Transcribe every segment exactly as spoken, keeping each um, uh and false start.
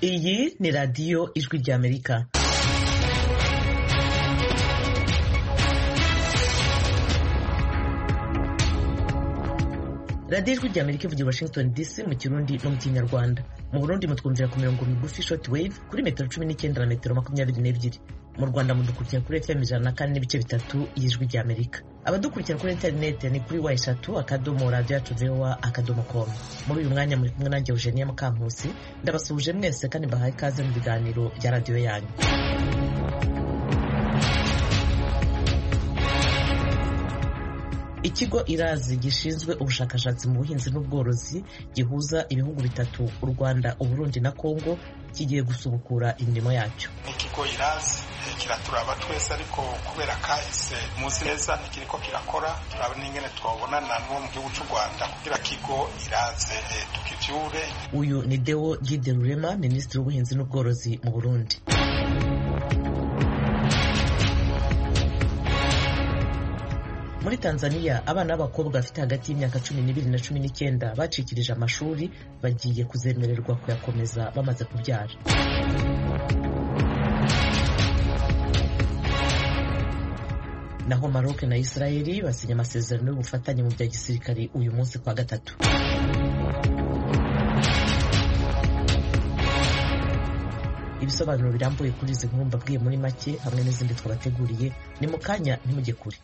Iyi ni radiyo ijwi ry'Amerika. radiyo ijwi ry'Amerika ivugira Washington D C mu Kirundi no mu Kinyarwanda. Mu Burundi mutwumvira ku mirongo migufi short wave kuri metero cumi n'icyenda na metero makumyabiri n'ebyiri. Mu Rwanda mudukurikira kuri F M ijana na kane n'ibice bitatu y'ijwi ry'Amerika. Abadukurikira kuri internet ni kuri wa eshatu akadomo radio yacu V O A akadomo com. Muri uyu mwanya muri kumwe nanjye Eugenia Mukankusi, ndabasuhuje mwese kandi mbahaye ikaze mu biganiro bya radio yanyu. Ikigo Irazi gishinzwe ubushakashatsi mu buhinzi n'ubworozi gihuza ibihugu bitatu u Rwanda, u Burundi na Kongo kigiye gusubukura imirimo yacyo. Ikigo Irazi kiraturaba twese, ariko kubera kahise muzi neza nikiriko kirakora, turabona ingene twabonana n'uwo mu gihugu cy'u Rwanda kugira kigo Irazi tukivyure. Uyu ni Deo Gide Rurema, Minisitiri w'ubuhinzi n'ubworozi mu Burundi. Muri Tanzania abana b'abakobwa bafite hagati y'imyaka cumi n'ibiri na cumi n'icyenda bacikirije amashuri bagiye kuzemererwa kuyakomeza bamaze kubyara. Naho Maroc na Israeli basinya amasezerano y'ubufatanye mu bya gisirikare uyu munsi kwa gatatu. Ibisobanuro birambuye kuri izi nkuru mbabwiye muri make hamwe n'izindi twabateguriye ni mu kanya, ntimujye kure.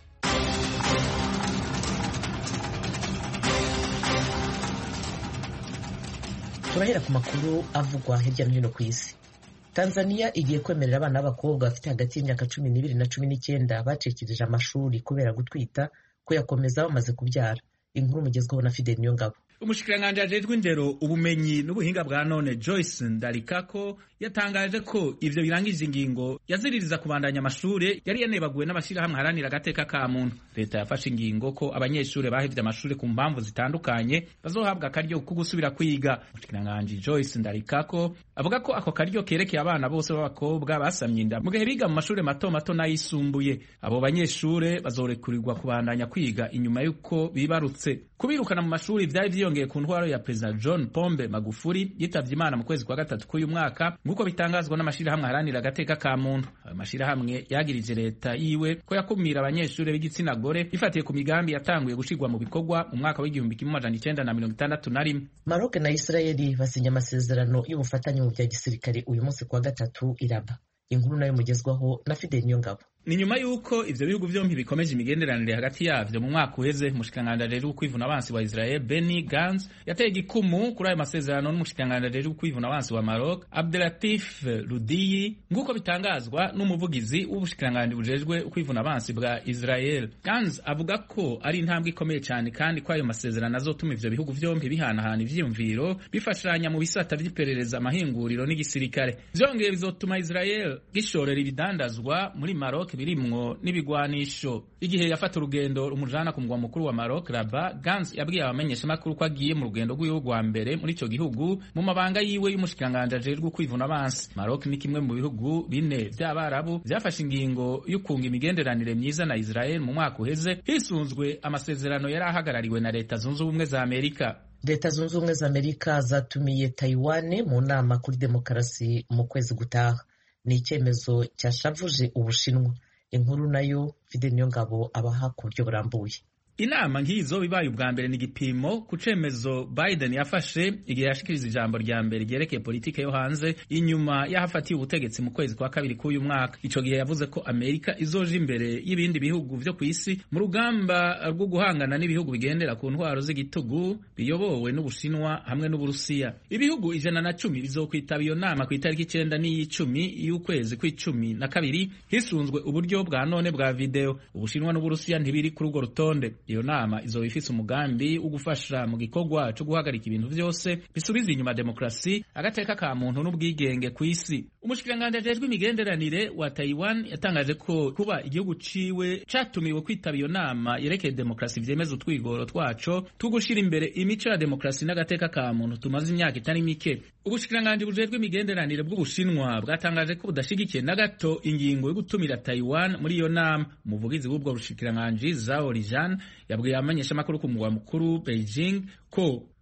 Turahera ku makuru avugwa hirya no hino ku isi. Tanzania igiye kwemerera abana b'abakobwa bafite hagati y'imyaka cumi n'ibiri na cumi n'icyenda bacikirije amashuri kubera gutwita kuyakomeza bamaze kubyara. Inkuru mugezweho na Fidel Niyongabo. Umushikiranganji ajejwe indero, ubumenyi n'ubuhinga bwa none Joyce Ndarikako yatangaje ko ivyo birangije ingingo yaziririza kubandanya amashure yari yanebaguwe n'abashirahamwe haranira agateka ka muntu. Leta yafashe ingingo ko abanyeshure bahevye amashure ku mpamvu zitandukanye bazohabwa akaryo ko gusubira kwiga. Umushikiranganji Joyce Ndarikako avuga ko ako karyo kerekeye abana bose b'abakobwa basamye inda mu gihe biga mu mashure mato mato n'ayisumbuye. Abo banyeshure bazorekurirwa kubandanya kwiga inyuma y'uko bibarutse. Kubirukana mu mashuri vyari vyiyongeye ku ntwaro ya President John Pombe Magufuli yitavye Imana mu kwezi kwa gatatu k'uyu mwaka, nk'uko bitangazwa n'amashirahamwe haranira agateka ka muntu. Ayo mashirahamwe yagirije leta yiwe ko yakumira abanyeshure b'igitsina gore ifatiye ku migambi yatanguye gushirwa mu bikorwa mu mwaka w'igihumbi kimwe amajana icenda na mirongo itandatu na rimwe. Maroc na Israeli basinya amasezerano y'ubufatanye mu bya gisirikare uyu munsi kwa gatatu i Rabat. Inkuru nayo mugezwaho na Fidel Niyongabo. Ni nyuma yuko ivyo bihugu vyompi bikomeje imigenderanire hagati yavyo mu mwaka uheze. Umushikiranganji ajejwe kwivuna abansi wa Israel Benny Gantz yateye igikumu kuri ayo masezerano n'umushikiranganji ajejwe kwivuna abansi wa Maroc Abdelatif Rudiyi, nk'uko bitangazwa n'umuvugizi w'ubushikiranganji bujejwe kwivuna abansi bwa Israel. Gantz avuga ko ari intambwe ikomeye cyane kandi ko ayo masezerano azotuma ivyo bihugu vyompi bihanahana ivyiyumviro bifashanya mu bisata vy'iperereza, amahinguriro n'igisirikare. Vyongeye bizotuma Israel gishorera ibidandazwa muri Maroc birimwo n'ibigwanisho. Igihe yafata urugendo rumujana ku mugwa mukuru wa Maroc Rabat, Gantz yabwiye abamenyesha makuru ko agiye mu rugendo rw'iwe rwa mbere muri ico gihugu mu mabanga yiwe y'umushikiranganji ajejwe kwivuna abansi. Maroc ni kimwe mu bihugu bine vy'Abarabu vyafashe ingingo y'ukunga imigenderanire myiza na Israel mu mwaka uheze hisunzwe amasezerano yari ahagarariwe na Leta Zunze Ubumwe za Amerika. Leta Zunze Ubumwe za Amerika zatumiye Taiwan mu nama kuri demokarasi mu kwezi gutaha. Ni icyemezo cyashavuje Ubushinwa. Inkuru nayo Fidel Niyongabo abaha ku buryo burambuye. Inama nk'izo bibaye ubwa mbere ni igipimo ku cemezo Biden yafashe igihe yashikiriza ijambo rya mbere ryerekeye politike yo hanze inyuma y'ahafatiye ubutegetsi mu kwezi kwa kabiri k'uyu mwaka. Ico gihe yavuze ko Amerika izoja imbere y'ibindi bihugu vyo kw'isi mu rugamba rwo guhangana n'ibihugu bigendera ku ntwaro z'igitugu biyobowe n'Ubushinwa hamwe n'Uburusiya. Ibihugu ijana na cumi bizokwitaba iyo nama ku itariki icenda n'iy'icumi y'ukwezi kw'icumi na kabiri hisunzwe uburyo bwa none bwa video. Ubushinwa n'Uburusiya ntibiri kuri urwo rutonde. Iyo nama izoba ifise umugambi wo gufasha mu gikorwa cyo guhagarika ibintu vyose bisubiza inyuma demokrasi, agateka ka muntu n'ubwigenge ku isi. Umushikiranganji ajejwe imigenderanire wa Taiwan yatangaje ko kuba igihugu ciwe catumiwe kwitaba iyo nama yerekeye demokrasi vyemeza utwigoro twaco tugushira imbere imico ya demokrasi n'agateka ka muntu tumaze imyaka itari mike. Ubushikiranganji bujejwe imigenderanire bw'Ubushinwa bwatangaje ko budashigikiye na gato ingingo yo gutumira Taiwan muri iyo nama. Umuvugizi w'ubwo bushikiranganji Zhao Lijian yabwiye abamenyesha makuru ku mugwa mukuru Beijing ko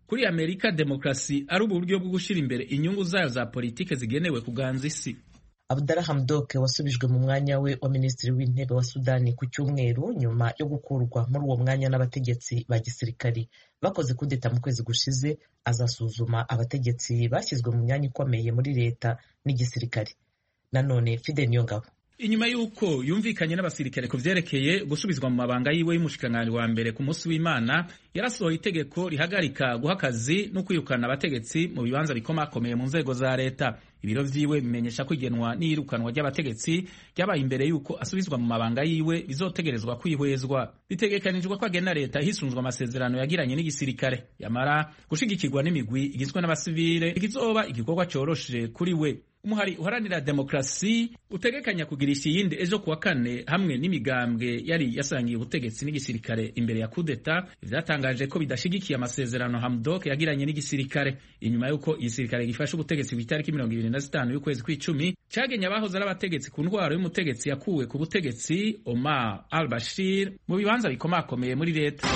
kuri Amerika demokarasi ari uburyo bwo gushira imbere inyungu zayo za politike zigenewe kuganza isi. Abdallah Hamdok wasubijwe mu mwanya we wa minisitiri w'intebe wa Sudani ku cyumweru nyuma yo gukurwa muri uwo mwanya n'abategetsi ba gisirikari bakoze kudeta mu kwezi gushize, azasuzuma abategetsi bashyizwe mu myanya ikomeye muri leta n'igisirikari. Nanone Fidel Niyongabo, inyuma y'uko yumvikanye n'abasirikare ku vyerekeye gusubizwa mu mabanga yiwe y'umushikiranganji wa mbere ku munsi w'Imana, yarasohoye itegeko rihagarika guha akazi no kwirukana abategetsi mu bibanza bikomakomeye mu nzego za leta. Ibiro vyiwe bimenyesha ko igenwa n'iyirukanwa ry'abategetsi ryabaye imbere y'uko asubizwa mu mabanga yiwe bizotegerezwa kwihwezwa. Bitegekanijwe ko agena leta hisunzwe amasezerano yagiranye n'igisirikare, yamara gushigikirwa n'imigwi igizwe n'abasivile ikizoba igikorwa coroshe kuri we. Umuhari uharanira demokrasi utegekanya kugirisha iyindi ejo kuwa kane hamwe n'imigambwe yari yasangiye ubutegetsi n'igisirikare imbere ya kudeta, vyatangaje ko bidashigikiye amasezerano Hamdok yagiranye n'igisirikare. Inyuma y'uko igisirikare gifashe ubutegetsi ku itariki mirongo ibiri na zitanu y'ukwezi kw'icumi, cagenye abahoze ari abategetsi ku ntwaro y'umutegetsi yakuwe ku butegetsi Omar al-Bashir mu bibanza bikomakomeye muri leta.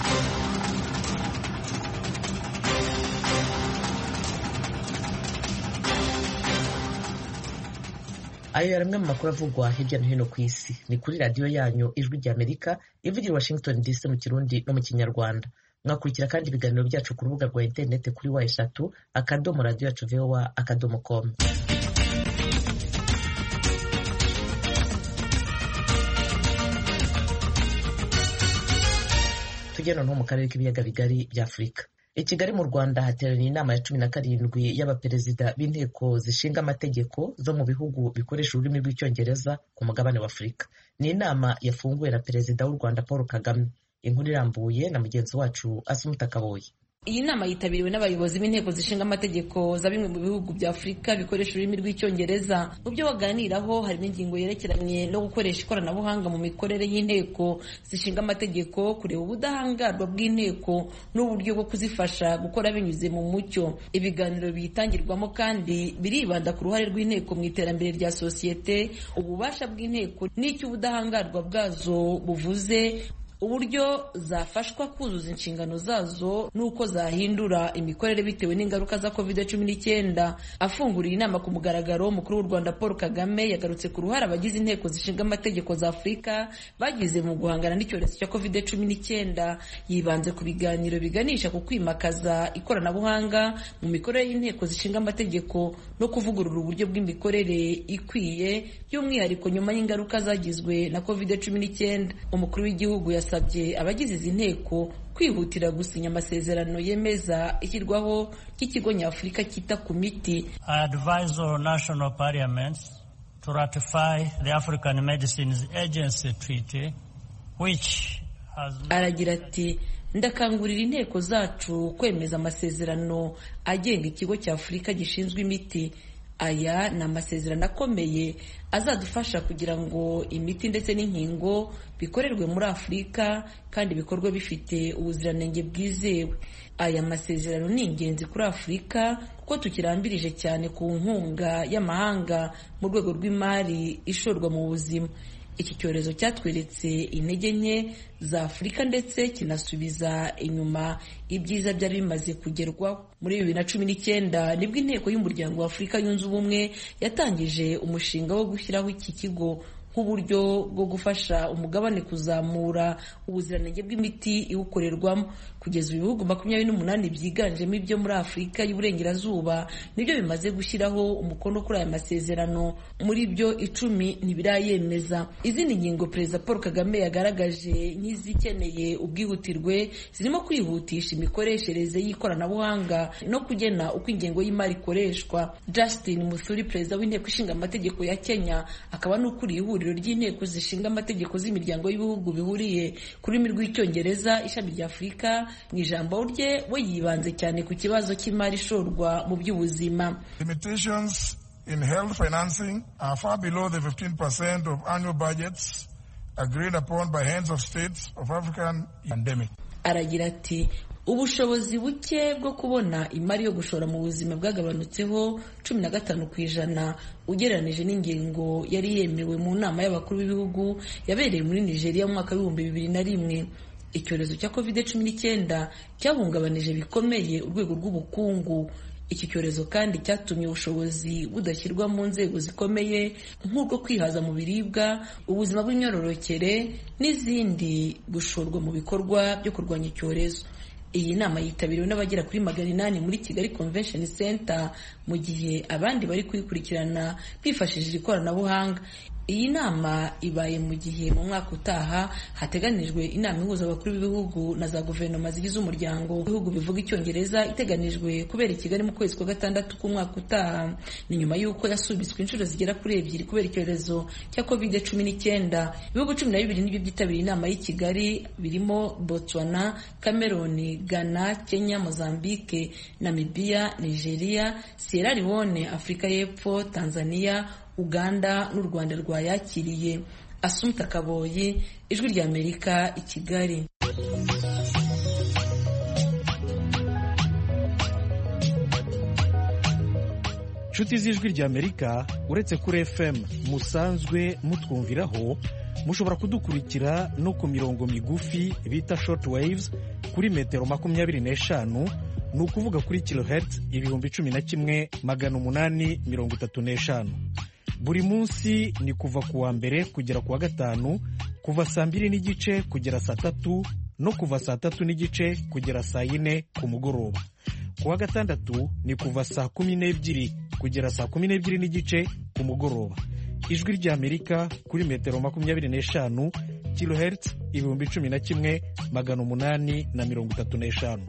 Ayo yari amwe mu makuru avugwa hirya no hino ku isi. Ni kuri radiyo yanyu Ijwi ry'Amerika ivugira Washington D C mu Kirundi no mu Kinyarwanda. Mwakurikira kandi ibiganiro byacu ku rubuga rwa interineti kuri wa eshatu akadomo radiyo yacu voa akadomo com. Tugenda no mu karere k'ibiyaga bigari bya Afurika. I Kigali mu Rwanda hateraniye inama ya cumi na karindwi y'abaperezida b'inteko zishinga amategeko zo mu bihugu bikoresha ururimi rw'icyongereza ku mugabane wa Afurika. Ni inama yafunguwe na perezida w'u Rwanda Paul Kagame. Inkuru irambuye na mugenzi wacu Asumuta Kaboyi. Iyi nama yitabiriwe n'abayobozi b'inteko zishinga amategeko za bimwe mu bihugu bya Afurika bikoresha ururimi rw'icyongereza. Mu byo baganiraho harimo ingingo yerekeranye no gukoresha ikoranabuhanga mu mikorere y'inteko zishinga amategeko, kureba ubudahangarwa bw'inteko n'uburyo bwo kuzifasha gukora binyuze mu mucyo. Ibiganiro biyitangirwamo kandi biribanda ku ruhare rw'inteko mu iterambere rya sosiyete, ububasha bw'inteko n'icyo ubudahangarwa bwazo buvuze, uburyo zafashwa kuzuza inshingano zazo n'uko zahindura imikorere bitewe n'ingaruka za covid cumi n'icyenda. Afunguriye inama ku mugaragaro, umukuru w'u Rwanda Paul Kagame yagarutse ku ruhare abagize inteko zishinga amategeko za Afurika bagize mu guhangana n'icyorezo cya covid cumi n'icyenda. Yibanze ku biganiro biganisha ku kwimakaza ikoranabuhanga mu mikorere y'inteko zishinga amategeko no kuvugurura uburyo bw'imikorere ikwiye, by'umwihariko nyuma y'ingaruka zagizwe na covid cumi n'icyenda. Umukuru w'igihugu ya yasabye abagize izi nteko kwihutira gusinya amasezerano yemeza ishyirwaho ry'ikigo nyafurika cyita ku miti. I advise all national parliaments to ratify the African Medicines Agency Treaty, which has... Aragira ati, ndakangurira inteko zacu kwemeza amasezerano agenga ikigo cy'Afurika gishinzwe imiti. Aya ni amasezerano akomeye azadufasha kugira ngo imiti ndetse n'inkingo bikorerwe muri Afurika kandi bikorwe bifite ubuziranenge bwizewe. Aya masezerano ni ingenzi kuri Afurika kuko tukirambirije cyane ku nkunga y'amahanga mu rwego rw'imari ishorwa mu buzima. Iki cyorezo cyatweretse intege nke za Afurika ndetse kinasubiza inyuma ibyiza byari bimaze kugerwaho. Muri bibiri na cumi n'icyenda nibwo inteko y'umuryango wa Afurika yunze ubumwe yatangije umushinga wo gushyiraho iki kigo nk'uburyo bwo gufasha umugabane kuzamura ubuziranenge bw'imiti iwukorerwamo. Kugeza ibihugu makumyabiri n'umunani byiganjemo ibyo muri Afurika y'Uburengerazuba nibyo bimaze gushyiraho umukono kuri aya masezerano, muri byo icumi ntibirayemeza. Izindi ngingo Perezida Paul Kagame yagaragaje nk'izikeneye ubwihutirwe zirimo kwihutisha imikoreshereze y'ikoranabuhanga no kugena uko ingengo y'imari ikoreshwa. Justin Muturi, Perezida w'Inteko Ishinga Amategeko ya Kenya, akaba n'ukuriye ihuriro ry'inteko zishinga amategeko z'imiryango y'ibihugu bihuriye ku rurimi rw'icyongereza ishami rya Afurika, mu ijambo rye we yibanze cyane ku kibazo cy'imari ishorwa mu by'ubuzima. Limitations in health financing are far below the fifteen percent of annual budgets agreed upon by heads of states of African pandemic. Aragira ati, ubushobozi buke bwo kubona imari yo gushora mu buzima bwagabanutseho cumi na gatanu ku ijana ugereranije n'ingingo yari yemewe mu nama y'abakuru b'ibihugu yabereye muri Nigeria mu mwaka w'ibihumbi bibiri na rimwe. icyorezo cya covid cumi n'icyenda cyahungabanije bikomeye urwego rw'ubukungu. Iki cyorezo kandi cyatumye ubushobozi budashyirwa mu nzego zikomeye nk'ubwo kwihaza mu biribwa, ubuzima bw'imyororokere n'izindi gushorwa mu bikorwa byo kurwanya icyorezo. Iyi nama yitabiriwe n'abagera kuri magana inani muri Kigali Convention Center, mu gihe abandi bari kuyikurikirana bifashishije ikoranabuhanga. Iyi nama ibaye mu gihe mu mwaka utaha hateganijwe inama ihuza abakuru b'ibihugu na za guverinoma zigize umuryango w'ibihugu bivuga icyongereza iteganijwe kubera i Kigali mu kwezi kwa gatandatu k'umwaka utaha. Ni nyuma y'uko yasubitswe inshuro zigera kuri ebyiri kubera icyorezo cya covid cumi n'icyenda. Ibihugu cumi na bibiri nibyo byitabiriye inama y'i Kigali, birimo Botswana, Cameroon, Ghana, Kenya, Mozambique, Namibia, Nigeria, Sierra Leone, Afurika y'Epfo, Tanzania, Uganda n'u Rwanda rwayakiriye. Asumta Kaboyi, Ijwi ry'Amerika, i Kigali. Nshuti z'Ijwi ry'Amerika, uretse kuri F M musanzwe mutwumviraho, mushobora kudukurikira no ku mirongo migufi bita short waves kuri metero makumyabiri n'eshanu, ni ukuvuga kuri kilohertz ibihumbi cumi na kimwe magana umunani mirongo itatu n'eshanu. Buri munsi ni kuva ku wa mbere kugera ku wa gatanu, kuva saa mbiri n'igice kugera saa tatu no kuva saa tatu n'igice kugera saa yine ku mugoroba. Ku wa gatandatu ni kuva saa kumi n'ebyiri kugera saa kumi n'ebyiri n'igice ku mugoroba. Ijwi ry'Amerika kuri metero makumyabiri n'eshanu, kilohertz ibihumbi cumi na kimwe magana umunani na mirongo itatu n'eshanu.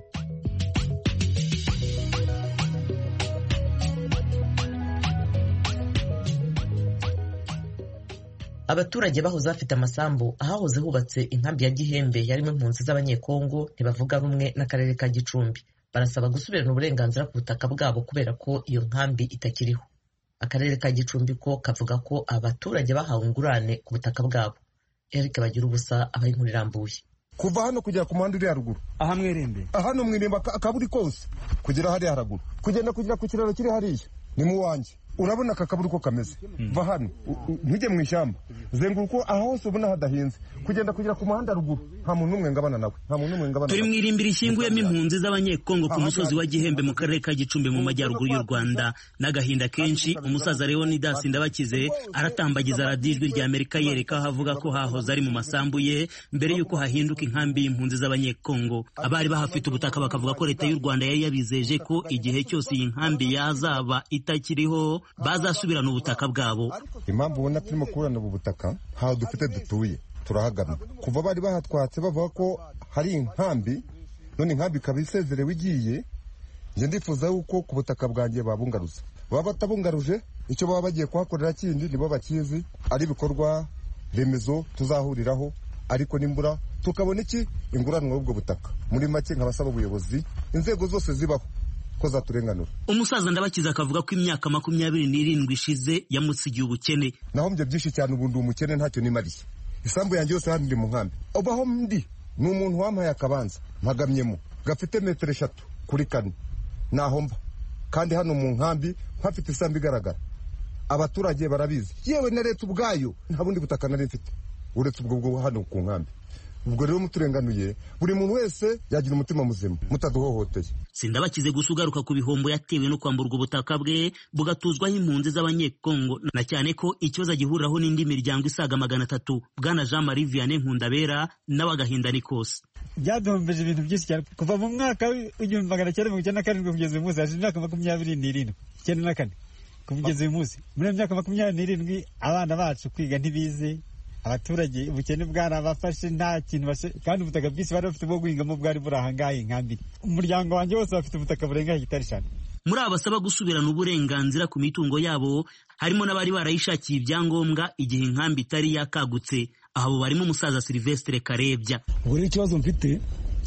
Abaturage bahoze bafite amasambu ahahoze hubatse inkambi ya Gihembe yarimo impunzi z'abanyekongo ntibavuga rumwe n'akarere ka Gicumbi. Barasaba gusubirana uburenganzira ku butaka bwabo kubera ko iyo nkambi itakiriho. Akarere ka Gicumbi ko kavuga ko abaturage bahawe ingurane ku butaka bwabo. Eric Bagirubusa abaye inkuru irambuye. Kuva hano kugera ku muhanda uri haruguru, aha Mwerembe, hano Mwerembe akaburi kose kugera hariya haruguru, kugenda kugera ku kiraro kiri hariya ni mu wanjye. Urabona aka kaburi ko kameze. Va hano ntujye mu ishyamba, zenguruko aho hose ubona hadahinze, kugenda kugera ku muhanda ruguru, nta muntu umwe ngabana nawe, nta muntu umwe ngabana. Turi mwirimbira ishyinguyemo impunzi z'abanyekongo ku musozi wa Gihembe mu karere ka Gicumbi mu majyaruguru y'u Rwanda. N'agahinda kenshi umusaza Leonidas Ndabakize aratambagiza radiyo Ijwi ry'Amerika yereka aho avuga ko hahoze ari mu masambu ye mbere y'uko hahinduka inkambi y'impunzi z'abanyekongo. Abari bahafite ubutaka bakavuga ko leta y'u Rwanda yari yabizeje ko igihe cyose iyi nkambi yazaba itakiriho bazasubirana ubutaka bwabo. Impamvu ubona turimo kurana ubu butaka ntaho dufite dutuye, turahagana kuva bari bahatwatse bavuga ko hari inkambi, none inkambi ikaba isezerewe igiye. Nje ndifuza yuko ku butaka bwanjye babungaruza, baba batabungaruje icyo baba bagiye kuhakorera kindi nibo bakizi, ari ibikorwa remezo tuzahuriraho, ariko nimbura tukabona iki inguranwa y'ubwo butaka. Muri make nkabasaba ubuyobozi, inzego zose zibaho ko zaturenganura. Umusaza Ndabakiza akavuga ko imyaka makumyabiri n'irindwi ishize yamusigiye ubukene. Naho mbye byinshi cyane, ubundi umukene ntacyo nimariye. Isambu yanjye yose handi mu nkambi, obaho ndi ni umuntu wampaye akabanza mpagamyemo gafite metero eshatu kuri kane, naho mba kandi hano mu nkambi mpafite isambu igaragara. Abaturage barabizi, yewe na leta ubwayo nta bundi butaka nari mfite uretse ubwo bwo hano ku nkambi. Ubwo rero muturenganuye, buri muntu wese yagira umutima muzima, mutaduhohoteye. Sindabakize gusa ugaruka ku bihombo yatewe no kwamburwa ubutaka bwe bugatuzwaho impunzi z'abanyekongo, na cyane ko ikibazo gihuriraho n'indi miryango isaga magana atatu. Bwana Jean Marie Vianney Nkundabera nawe agahinda ni kose. Byaduhombeje ibintu byinshi cyane kuva mu mwaka w'igihumbi magana cyenda mirongo icyenda na karindwi kugeza uyu munsi, hashize imyaka makumyabiri n'irindwi icyenda na kane kugeza uyu munsi. Muri iyo myaka makumyabiri n'irindwi abana bacu kwiga ntibize, abaturage ubukene bwarabafashe, nta kintu bashe, kandi ubutaka bwinshi bari bafite bwo guhingamo bwari buri ahangahe inkambi. Umuryango wanjye wose bafite ubutaka burenga hegitari eshanu. Muri aba basaba gusubirana uburenganzira ku mitungo yabo harimo n'abari barayishakiye ibyangombwa igihe inkambi itari yakagutse. Abo barimo umusaza Sylvestre Karebya. Ubwo rero ikibazo mfite,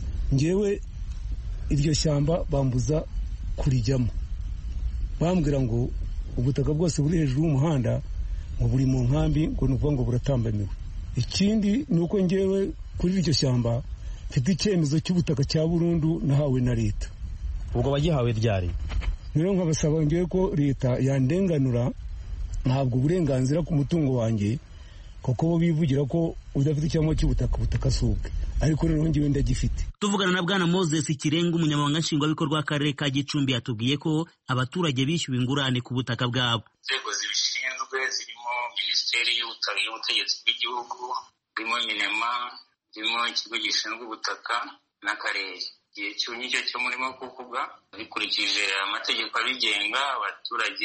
ngewe iryo shyamba bambuza kurijyamo, bambwira ngo ubutaka bwose buri hejuru y'umuhanda ngo buri mu nkambi, ngo ni ukuvuga ngo buratambamiwe. Ikindi ni uko ngewe kuri iryo shyamba mfite icyemezo cy'ubutaka cya burundu nahawe na leta. Ubwo wagihawe ryari? Rero nkabasaba ngewe ko leta yandenganura ntabwo uburenganzira ku mutungo wanjye, kuko bo bivugira ko udafite icyangombwa cy'ubutaka ubutaka subwe. ariko noneho njyewe ndagifite. Tuvugana na Bwana Moses Kirenga, umunyamabanga nshingwabikorwa w'akarere ka Gicumbi, yatubwiye ko abaturage bishyuwe ingurane ku butaka bwabo. Inzego zibishinzwe zirimo Minisiteri y'Ubutegetsi bw'Igihugu, birimo Minema, birimo ikigo gishinzwe ubutaka n'akarere. Igihe cy'unyicyo cyo murimo kuvuga bikurikije amategeko abigenga, abaturage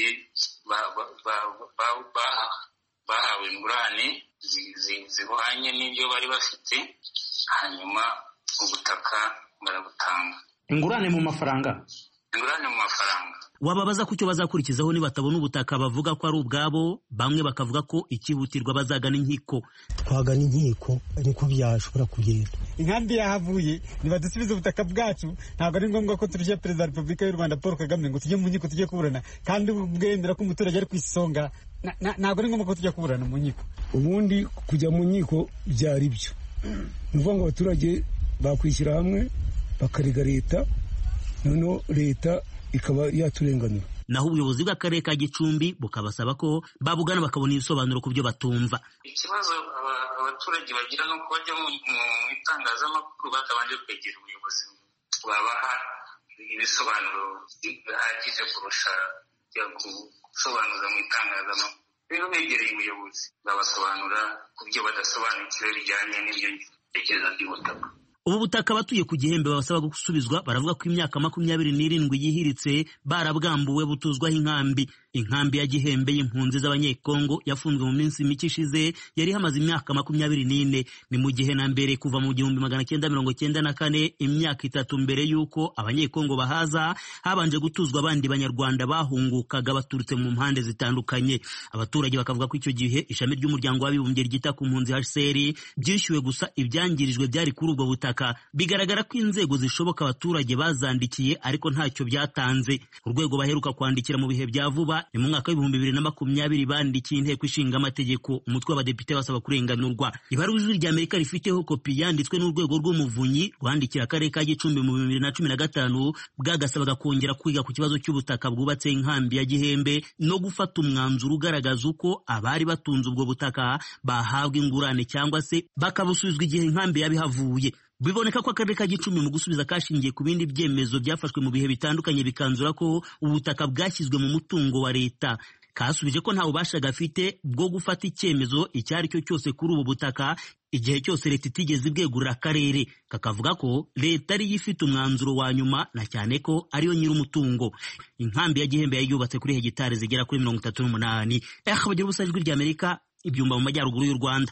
bahawe ingurane zihwanye n'ibyo bari bafite, hanyuma ubutaka barabutanga. Ingurane mu mafaranga? Ingurane mu mafaranga. Wababaza ku cyo bazakurikizaho nibatabona ubutaka bavuga ko ari ubwabo, bamwe bakavuga ko ikihutirwa bazagana inkiko. Twagana inkiko ariko byashobora kugenda. Inkambi yahavuye nibadusubize ubutaka bwacu, ntabwo ari ngombwa ko turije Perezida wa Repubulika y'u Rwanda Paul Kagame ngo tujye mu nkiko tujye kuburana, kandi ubwemera ko umuturage ari ku isonga, ntabwo ari ngombwa ko tujya kuburana mu nkiko. Ubundi kujya mu nkiko byari byo, ni ukuvuga ngo abaturage bakwishyira hamwe bakarega leta, noneho leta ikaba yaturenganura. Naho ubuyobozi bw'akarere ka Gicumbi bukabasaba ko babugana bakabona ibisobanuro ku byo batumva. Ikibazo abaturage bagira no kubajya mu itangazamakuru batabanje kwegera ubuyobozi babaha ibisobanuro bihagije kurusha gusobanuza mu itangazamakuru. Rero begereye ubuyobozi babasobanura ku byo badasobanukiwe bijyanye n'ibyo bitekerezo by'ubutaka. Ubu butaka abatuye ku Gihembe babasaba gusubizwa baravuga ko imyaka makumyabiri n'irindwi yihiritse barabwambuwe butuzwaho inkambi. Inkambi ya Gihembe y'impunzi z'abanyekongo yafunzwe mu minsi mike ishize, yari hamaze imyaka makumyabiri n'ine. Ni mu gihe na mbere kuva mu gihumbi magana cyenda mirongo cyenda na kane, imyaka itatu mbere y'uko abanyekongo bahaza, habanje gutuzwa abandi banyarwanda bahungukaga baturutse mu mpande zitandukanye. Abaturage bakavuga ko icyo gihe ishami ry'umuryango w'abibumbye ryita ku mpunzi H C R byishyuwe gusa ibyangirijwe byari kuri ubwo butaka. Bigaragara ko inzego zishoboka abaturage bazandikiye ariko ntacyo byatanze. Urwego baheruka kwandikira mu bihe bya vuba ni mu mwaka w'ibihumbi bibiri na makumyabiri bandikiye inteko ishinga amategeko, umutwe w'abadepite basaba kurenganurwa. Ibaruwa Ijwi ry'Amerika rifiteho kopi yanditswe n'urwego rw'umuvunyi rwandikira akarere ka Gicumbi mu bibiri na cumi na gatanu, bwagasabaga kongera kwiga ku kibazo cy'ubutaka bwubatse inkambi ya Gihembe no gufata umwanzuro ugaragaza uko abari batunze ubwo butaka bahabwa ingurane cyangwa se bakabusubizwa igihe inkambi yabihavuye. Biboneka ko akarere ka Gicumbi mu gusubiza kashingiye ku bindi byemezo byafashwe mu bihe bitandukanye bikanzura ko ubutaka bwashyizwe mu mutungo wa leta. Kasubije ko nta bubasha gafite bwo gufata icyemezo icyari cyo cyose kuri ubu butaka igihe cyose leta itigeze ibwegurira akarere. Kakavuga ko leta ari ifite umwanzuro wa nyuma na cyane ko ariyo nyiri umutungo. Inkambi ya Gihembe yubatse kuri hegitari zigera kuri mirongo itatu n'umunani. Eh bagira ubusa Ijwi ry'Amerika ibyumba mu majyaruguru y'u Rwanda.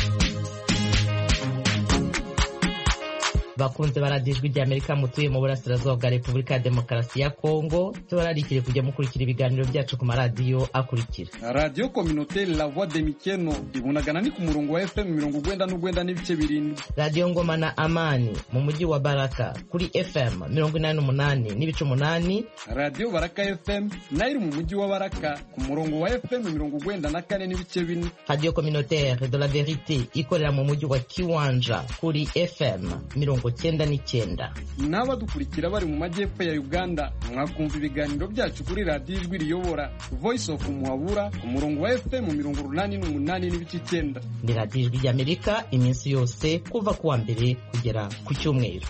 Bakunze baradiyo Ijwi ry'Amerika mutuye mu burasirazuba bwa Repubulika ya Demokarasi ya Kongo, tubararikire kujya mukurikira ibiganiro byacu ku maradiyo akurikira: Radio Communautaire La Voix de Mikeno ibunagana ni ku murongo wa F M mirongo urwenda n'urwenda n'ibice birindwi. Radio Ngoma na Amani mu mujyi wa Baraka kuri F M mirongo inani n'umunani n'ibice umunani. Radio Baraka F M nayo mu mujyi wa Baraka ku murongo wa F M mirongo urwenda na kane n'ibice bine. Radio Communautaire de la Verite ikorera mu mujyi wa Kiwanja kuri F M mirongo cyenda n'icyenda. N'abadukurikira bari mu majyepfo ya Uganda mwakumva ibiganiro byacu kuri Radio Ijwi riyobora Voice of Muhabura ku murongo wa F M mirongo urunani n'umunani n'ibice icyenda. Ni Radio Ijwi ry'Amerika iminsi yose kuva kuwa mbere kugera ku cyumweru.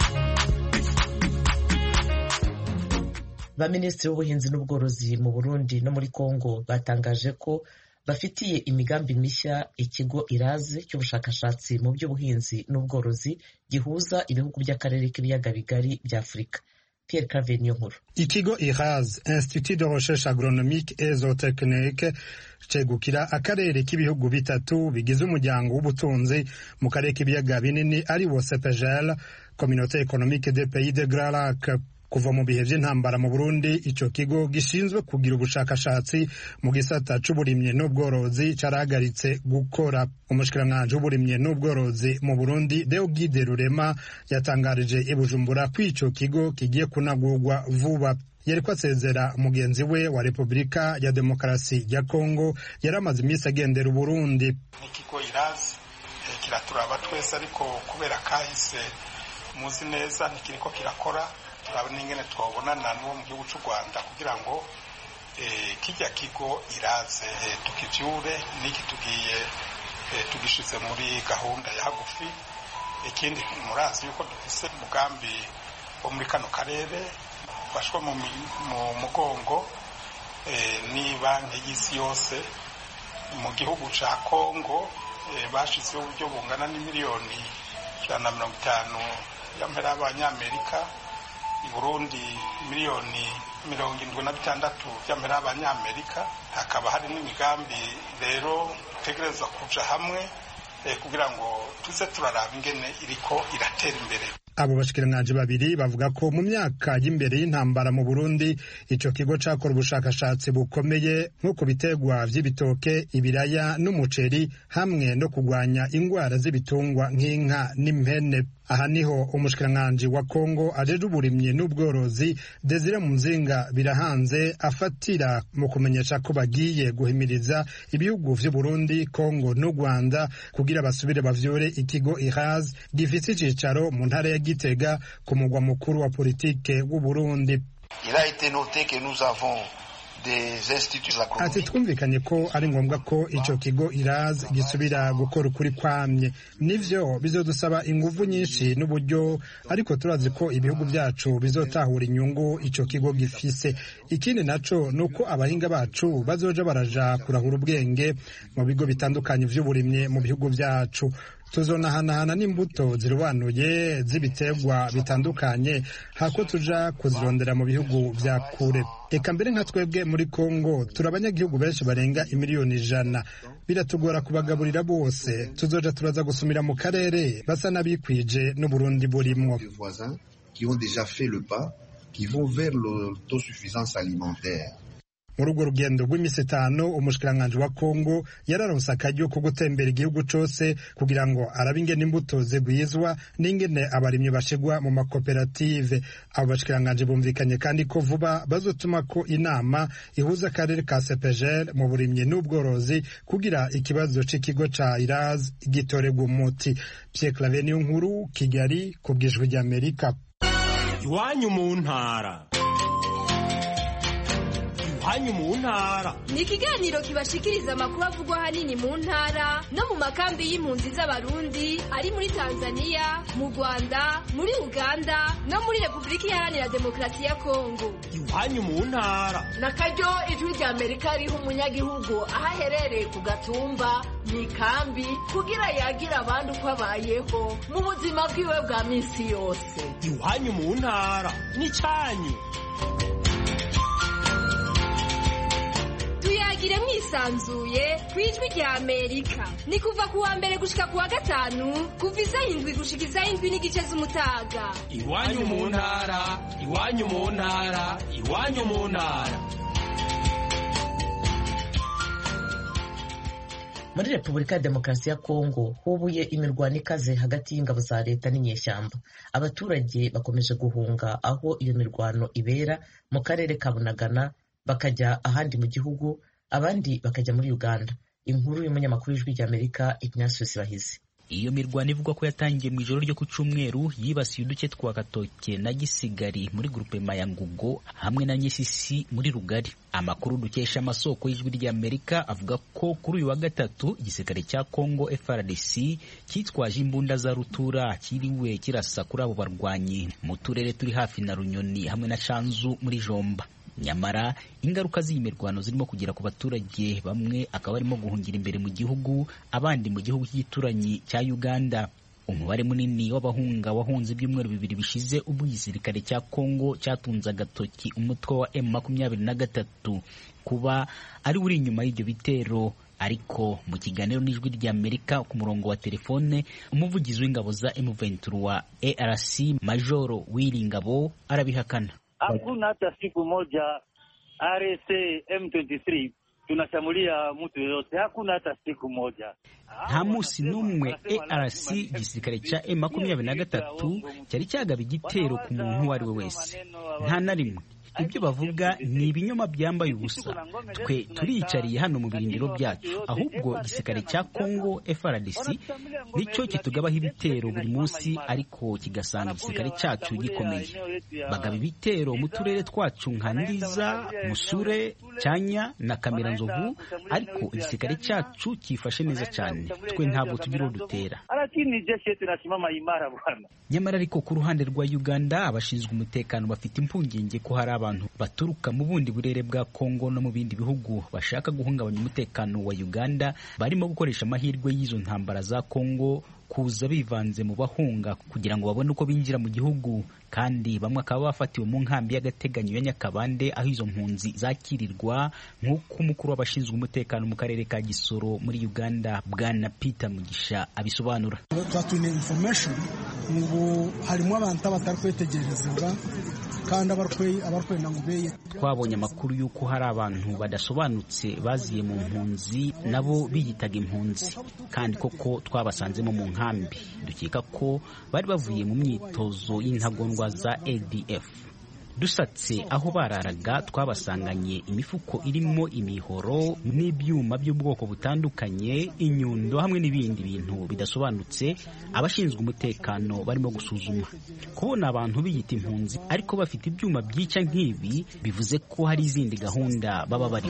Baminisitiri w'ubuhinzi n'ubworozi mu Burundi no muri Kongo batangaje ko bafitiye imigambi mishya ikigo Iraze cy'ubushakashatsi mu by'ubuhinzi n'ubworozi gihuza ibihugu by'akarere k'ibiyaga bigari bya Afurika. Pierre Claver Niyonkuru. Ikigo Iraze, Institut de Recherche Agronomique et Zootechnique, cegukira akarere k'ibihugu bitatu bigize umuryango w'ubutunzi mu karere k'ibiyaga binini ari wo C P G L, Communauté économique des pays de Grand Lac. Kuva mu bihe by'intambara mu Burundi, ico kigo gishinzwe kugira ubushakashatsi mu gisata c'uburimye n'ubworozi carahagaritse gukora. Umushikiranganje w'uburimye n'ubworozi mu Burundi Deogide Rurema yatangarije i Bujumbura ko ico kigo kigiye kunagurwa vuba. Yariko asezera mugenzi we wa Repubulika ya Demokarasi ya Kongo yaramaze iminsi agendera Burundi. Ikigo Iraze kiraturaba twese, ariko kubera kahise muzi neza ntikiriko kirakora. Turabona ingene twabonana n'uwo mu gihugu cy'u Rwanda kugira ngo kijya kigo Iraze tukivyure n'iki tugiye tugishize muri gahunda ya hagufi ikindi murazi yuko dufise umugambi wo muri kano karere ufashwe mu mugongo ni banki y'isi yose mu gihugu ca Kongo bashizeho uburyo bungana n'imiliyoni ijana na mirongo itanu y'amahera y'abanyamerika, i Burundi miliyoni mirongo indwi na bitandatu y'amahera y'abanyamerika. Hakaba hari n'imigambi rero dutegereza kuja hamwe kugira ngo tuze turaraba ingene iriko iratera imbere. Abo bashikiranganje babiri bavuga ko mu myaka y'imbere y'intambara mu Burundi ico kigo cakora ubushakashatsi bukomeye nko ku bitegwa vy'ibitoke, ibiraya n'umuceri hamwe no kugwanya ingwara z'ibitungwa nk'inka n'impene. Aha niho umushikiranganje wa Kongo ajeje uburimyi n'ubworozi Desire Munzinga birahanze afatira mu kumenyesha ko bagiye guhimiriza ibihugu vy'u Burundi, Kongo n'u Rwanda kugira basubire bavyore ikigo I R A S gifise icicaro mu ntara ya Gitega ku mugwa mukuru wa politike w'u Burundi. Il a été noté que nous avons ati twumvikanye ko ari ngombwa ko ico kigo I R A S gisubira gukora ukuri kwamye. Nivyo bizodusaba inguvu nyinshi n'uburyo, ariko turazi ko ibihugu byacu bizotahura inyungu ico kigo gifise. Ikindi naco nuko abahinga bacu bazoja baraja kurahura ubwenge mu bigo bitandukanye vy'uburimye mu bihugu byacu. Tuzonahanahana n'imbuto zirobanuye z'ibiterwa bitandukanye hako tuja kuzirondera mu bihugu vya kure. Eka mbere nka twebwe muri Kongo turi abanyagihugu benshi barenga imiliyoni ijana, biratugora kubagaburira bose. Tuzoja turaza gusumira mu karere basa n'abikwije n'Uburundi burimwo. Muri urwo rugendo rw'imisi itanu umushikiranganje wa Kongo yararonse akaryo ko gutembera igihugu cose kugira ngo arabe ingene imbuto zigwizwa n'ingene abarimyi bashigwa mu makoperative. Abo bashikiranganje bumvikanye kandi ko vuba bazotuma ko inama ihuza akarere ka C P G L mu burimyi n'ubworozi kugira ikibazo c'ikigo ca I R A S gitorerwa umuti. Pierre Claver Niyonkuru, Kigali, ku bw'ijwi ry'Amerika. Iwanyu mu ntara. Iwanyu mu ntara ni ikiganiro kibashikiriza amakuru avugwa hanini mu ntara no mu makambi y'impunzi z'abarundi ari muri Tanzania, mu Rwanda, muri Uganda no muri Repubulika Iharanira Demokarasi ya Kongo. Iwanyu mu ntara na karyo ijwi ry'Amerika riha umunyagihugu aho aherereye ku gatumba mu ikambi kugira yagira abandi uko abayeho mu buzima bwiwe bwa minsi yose. Iwanyu mu ntara ni cyanyu. Tuyagire mwisanzuye kwijwi rya Amerika. Ni kuva kuwa mbere gushika kuwa gatanu kuva isaha indwi gushika isaha indwi n'igice z'umutaga. Iwanyu mu ntara, iwanyu mu ntara, iwanyu mu ntara. Muri Repubulika ya Demokarasi ya Kongo hubuye imirwano ikaze hagati y'ingabo za leta n'inyeshyamba. Abaturage bakomeje guhunga aho iyo mirwano ibera mu karere ka Bunagana bakajya ahandi mu gihugu, abandi bakajya muri Uganda. Inkuru y'umunyamakuru w'ijwi ry'Amerika Ignatius Bahizi. Iyo mirwano ivuga ko yatangiye mu ijoro ryo ku Cyumweru yibasiye uduce twa Gatoke na Gisigari muri grupe Mayangugo hamwe na Nyesisi muri Rugari. Amakuru dukesha amasoko y'ijwi ry'Amerika avuga ko kuri uyu wa gatatu igisirikare cya Kongo F A R D C cyitwaje imbunda za rutura kiriwe kirasa kuri abo barwanyi mu turere turi hafi na Runyoni hamwe na Canzu muri Jomba. Nyamara ingaruka z'imirwano zirimo kugera ku baturage, bamwe akaba barimo guhungira imbere mu gihugu, abandi mu gihugu cy'ituranyi cya Uganda. Umubare munini w'abahunga wahunze ibyumweru bibiri bishize ubwo igisirikare cya Kongo cyatunze agatoki umutwe wa M makumyabiri na gatatu kuba ari uri inyuma y'ibyo bitero. Ariko mu kiganiro n'ijwi ry'Amerika ku murongo wa telefone, umuvugizi w'ingabo za M vingt-trois wa A R C Majoro Wiringabo arabihakana. Hakuna hata siku moja R S A M vingt-trois tunashamulia mtu yoyote. Hakuna hata siku moja. Nta munsi n'umwe A R C igisirikare cya M makumyabiri na gatatu cyari cyagaba igitero ku muntu uwo ari we wese. Nta na rimwe. ibyo bavuga ni ibinyoma byambaye ubusa. Twe turiyicariye hano mu birindiro byacu, ahubwo igisirikare cya Kongo F R D C nicyo kitugabaho ibitero buri munsi, ariko kigasanga igisirikare cyacu gikomeye. Bagaba ibitero mu turere twacu nka Ndiza, Musure, Cyanya na Kamera Nzovu, ariko igisirikare cyacu kifashe neza cyane. Twe ntabwo tugira udutera. Nyamara ariko ku ruhande rwa Uganda, abashinzwe umutekano bafite impungenge ko hari abantu baturuka mu bundi burere bwa Kongo no mu bindi bihugu bashaka guhungabanya umutekano wa Uganda, barimo gukoresha amahirwe y'izo ntambara za Kongo kuza bivanze mu bahunga kugira ngo babone uko binjira mu gihugu, kandi bamwe akaba bafatiwe mu nkambi y'agateganyo ya Nyakabande aho izo mpunzi zakirirwa, nk'uko umukuru w'abashinzwe umutekano mu karere ka Gisoro muri Uganda Bwana Peter Mugisha abisobanura. Twatune information ngo harimo abantu batari kwetegerezwa kandi abarkweye abarkweye ngubeye. Twabonye amakuru y'uko hari abantu badasobanutse baziye mu mpunzi nabo biyitaga impunzi, kandi koko twabasanzemo mu nkambi. Dukeka ko bari bavuye mu myitozo y'intagondwa za A D F. Dusatse aho bararaga, twabasanganye imifuko irimo imihoro n'ibyuma by'ubwoko butandukanye, inyundo hamwe n'ibindi bintu bidasobanutse abashinzwe umutekano barimo gusuzuma. Kubona abantu biyita impunzi ariko bafite ibyuma byica nk'ibi bivuze ko hari izindi gahunda baba bari.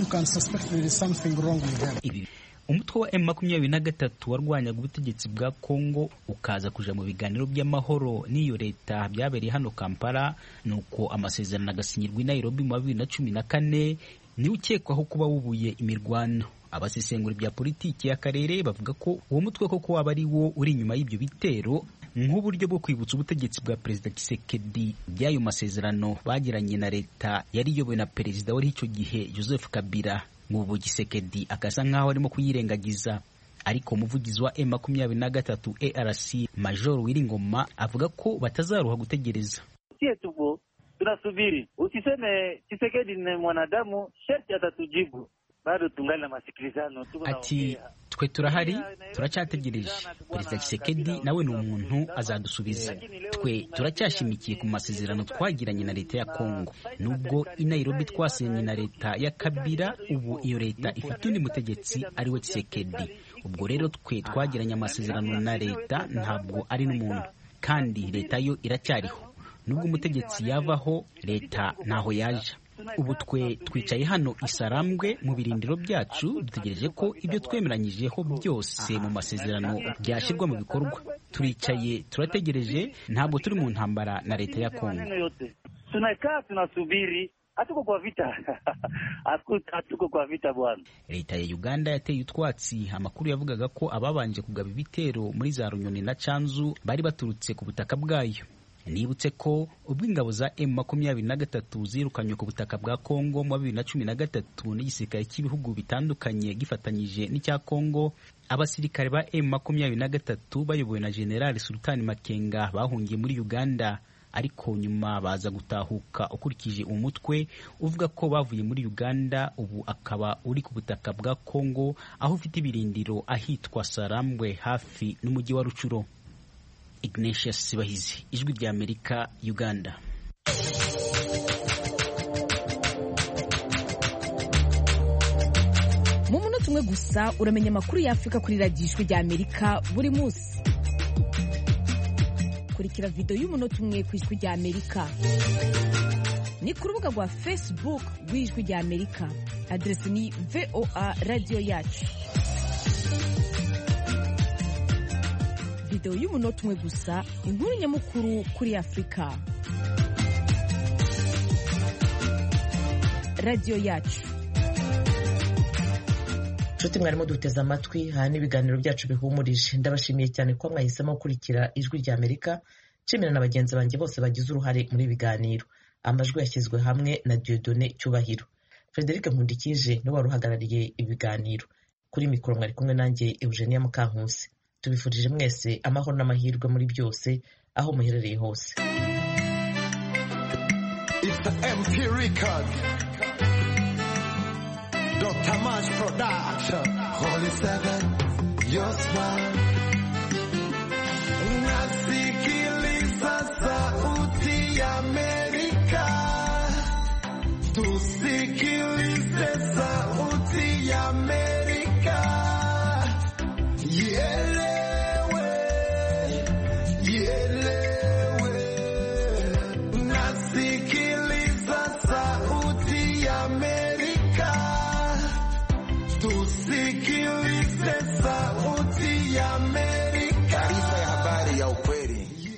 Ibi umutwe wa M makumyabiri na gatatu warwanyaga ubutegetsi bwa Kongo ukaza kuja mu biganiro by'amahoro n'iyo leta byabereye hano Kampala, nuko amasezerano agasinyirwa i Nairobi mu bibiri na cumi na kane, ni ukekwaho kuba wubuye imirwano. Abasesengura bya politiki y'akarere bavuga ko uwo mutwe koko waba ari wo uri inyuma y'ibyo bitero, nk'uburyo bwo kwibutsa ubutegetsi bwa Perezida Tshisekedi by'ayo masezerano bagiranye na leta yari iyobowe na perezida wari icyo gihe Joseph Kabila. Ngubu Tshisekedi akasa nkaho arimo kuyirengagiza, ariko umuvugizi wa M makumyabiri na gatatu A R C Major Wiringoma avuga ko batazaruha gutegereza. Sie tupo tunasubiri, usiseme Tshisekedi ni mwanadamu, sharti atatujibu. Bado tungana masikilizano. Ati twe turahari, turacyategereje. Perezida Tshisekedi nawe ni umuntu azadusubiza. Twe turacyashimikiye ku masezerano twagiranye na leta ya Kongo. Nubwo i Nairobi twasenye na leta ya Kabila, ubu iyo leta ifite undi mutegetsi ari we Tshisekedi. Ubwo rero twe twagiranye amasezerano na leta, ntabwo ari n'umuntu, kandi leta yo iracyariho. Nubwo umutegetsi yavaho, leta ntaho yaje. Ubu twe twicaye hano Isarambwe mu birindiro byacu, dutegereje ko ibyo twemeranyijeho byose mu masezerano byashyirwa mu bikorwa. Turicaye turategereje, ntabwo turi mu ntambara na leta ya Kongo. Tunakaa tunasubiri, hatuko kwa vita. Hatuko kwa vita bwana. Leta ya Uganda yateye utwatsi amakuru yavugaga ko ababanje kugaba ibitero muri za Runyoni na Canzu bari baturutse ku butaka bwayo. Nibutse ko ubwo ingabo za M makumyabiri na gatatu zirukanywe ku butaka bwa Kongo mu bibiri na cumi na gatatu n'igisirikare cy'ibihugu bitandukanye gifatanyije n'icya Kongo, abasirikare ba M makumyabiri na gatatu bayobowe na General Sultan Makenga bahungiye muri Uganda, ariko nyuma baza gutahuka ukurikije umutwe uvuga ko bavuye muri Uganda, ubu akaba uri ku butaka bwa Kongo aho ufite ibirindiro ahitwa Sarambwe hafi n'umujyi wa Rucuro. Ignatius Sibahizi, Ijwi rya Amerika, Uganda. Mu munota umwe gusa uramenya amakuru ya Afrika kuri radiyo Ijwi rya Amerika buri munsi. Kurikira video y'umunota umwe ku Ijwi rya Amerika. Ni ku rubuga rwa Facebook rw'Ijwi rya Amerika. Adresi ni V O A Radio Yacu. Video y'umunota umwe gusa, inkuru nyamukuru kuri Afrika. Radio Yacu. Nshuti mwarimo duteze amatwi, aha n'ibiganiro byacu bihumurije. Ndabashimiye cyane ko mwahisemo gukurikira Ijwi rya Amerika. Nshimira na bagenzi banjye bose bagize uruhare muri biganiro. Amajwi yashyizwe hamwe na Dieudonné Cyubahiro. Frederic Nkundikije niwe wari uhagarariye ibiganiro. Kuri mikoro mwari kumwe nanjye Eugenia Mukankusi. Tubifurije mwese amahoro n'amahirwe muri byose aho muherereye hose. It's the M P record. Doctor Mash Production. Holy Seven, your smile.